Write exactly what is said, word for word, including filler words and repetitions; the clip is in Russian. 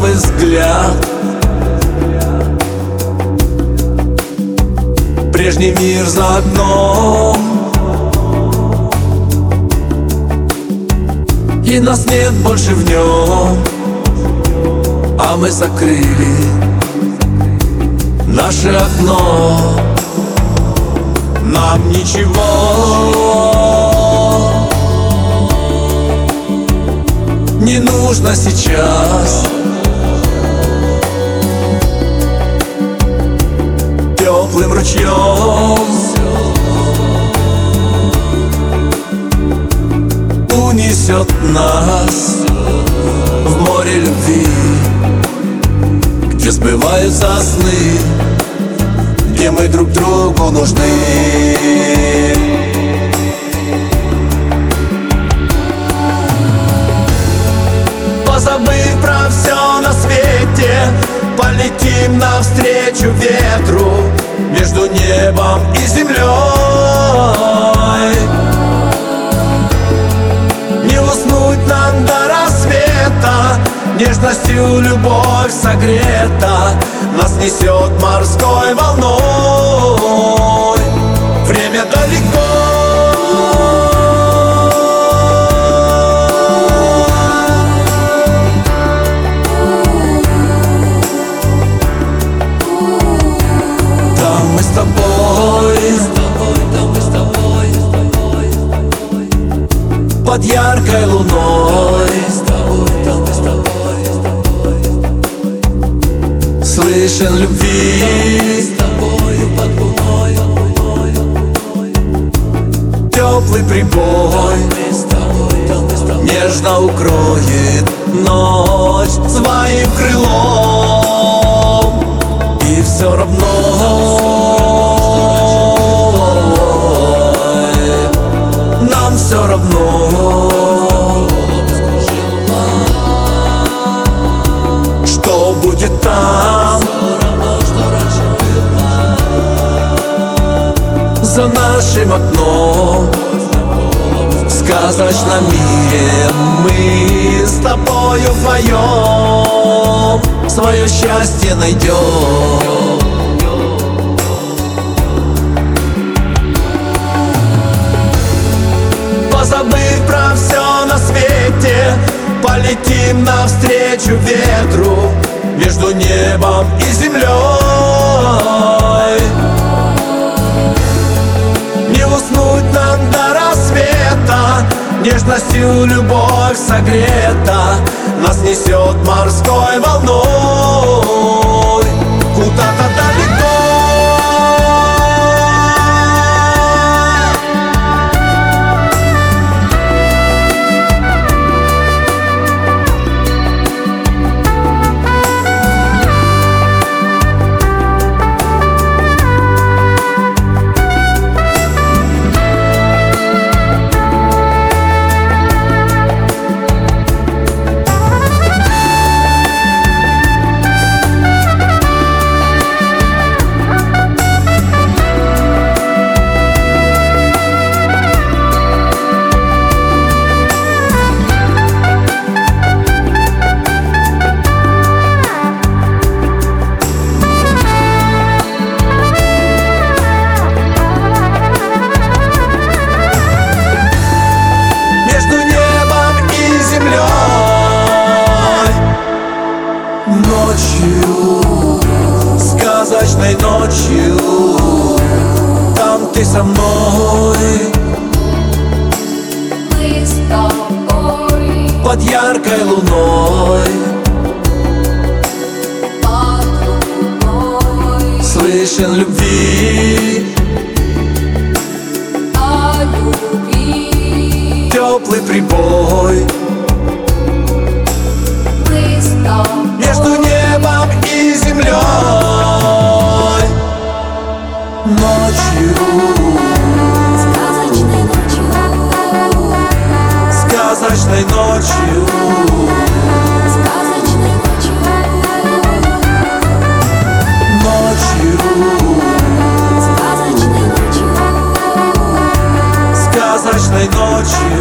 ласковый взгляд. Прежний мир за окном, и нас нет больше в нем, а мы закрыли наше окно. Нам ничего не нужно сейчас. Теплым ручьем унесет нас в море любви, где сбываются сны, где мы друг другу нужны. Позабыв про все на свете, полетим навстречу ветру между небом и землей. Не уснуть нам до рассвета, нежностью любовь согрета, нас несет морской волной. Время далеко, там мы с тобой, там мы с тобой, под яркой луной. Слышен любви с тобою под луной, теплый прибой нежно укроет ночь своим крылом. И все равно нам все равно, что будет там за нашим окном. В сказочном мире мы с тобою вдвоем свое счастье найдем. Позабыв про все на свете, полетим навстречу ветру между небом и землей. Не уснуть нам до рассвета, нежностью любовь согрета, нас несет морской волной куда-то далеко. Ночью, сказочной ночью, там ты со мной, мы с тобой, под яркой луной, под луной, слышен любви, о любви, теплый прибой мы с тобой, между небом и землей. Ночью, сказочной ночью, сказочной ночью, сказочной ночью, ночью, сказочной ночью, сказочной ночью.